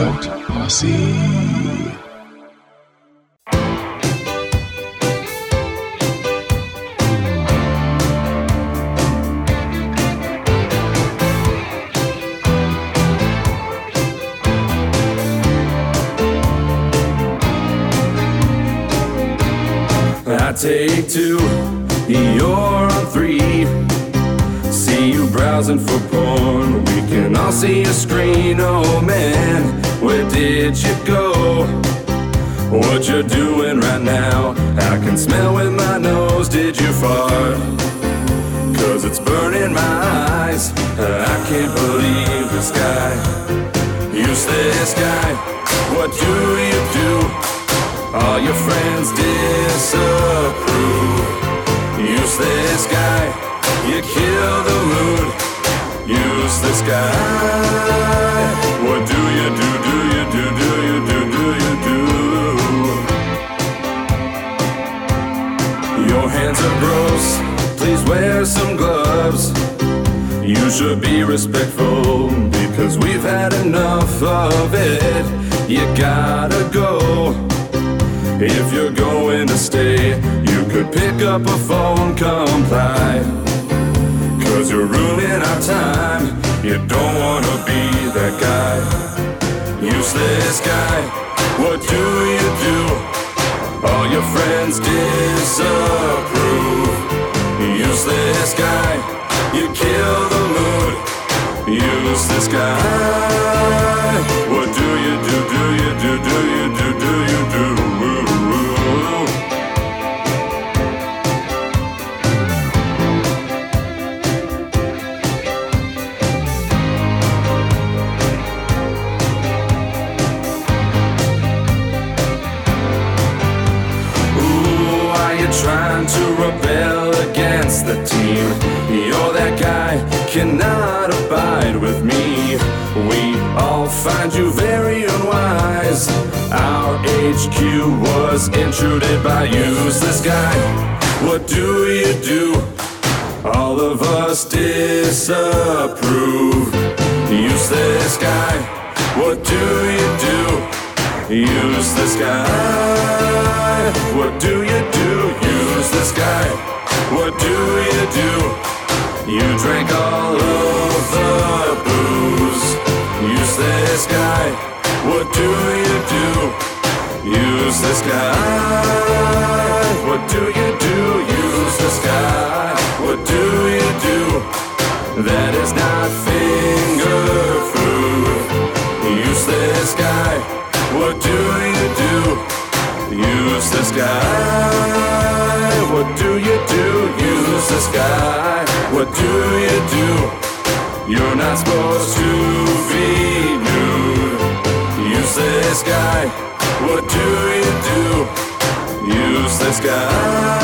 Cult Posse. I take two, you're on three. See you browsing for porn. We can all see a screen. Oh man, where did you go? What you're doing right now? I can smell with my nose. Did you fart? Cause it's burning my eyes. I can't believe this guy. Useless guy. What do you do? All your friends disapprove. Useless guy, you kill the mood. Useless guy, what do you do, do you do, do you do, do you do? Your hands are gross, please wear some gloves. You should be respectful, because we've had enough of it. You gotta go. If you're going to stay, you could pick up a phone, comply. Cause you're ruining our time. You don't wanna be that guy. Useless guy, what do you do? All your friends disapprove. Useless guy, you kill the mood. Useless guy, what do you do, do you do, do you do, do you do? Trying to rebel against the team. You're that guy, cannot abide with me. We all find you very unwise. Our HQ was intruded by useless guy. What do you do? All of us disapprove. Useless guy, what do you do? Useless guy, what do you do? Useless guy, what do you do? You drank all of the booze. Useless guy, what do you do? Useless guy, what do you do? Useless guy, what do you do? That is not finger food. Useless guy, what do you do? Useless guy, what do you do? Useless guy, what do you do? You're not supposed to be nude. Useless guy, what do you do? Useless guy.